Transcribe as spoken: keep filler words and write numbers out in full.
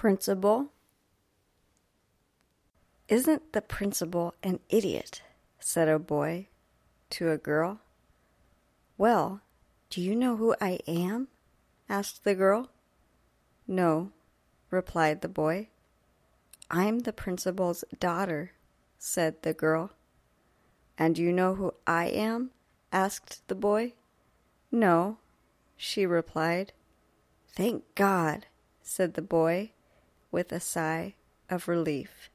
principal." "Isn't the principal an idiot?" said a boy to a girl. "Well, do you know who I am?" asked the girl. "No," replied the boy. "I'm the principal's daughter," said the girl. "And you know who I am?" asked the boy. "No," she replied. "Thank God," said the boy with a sigh of relief.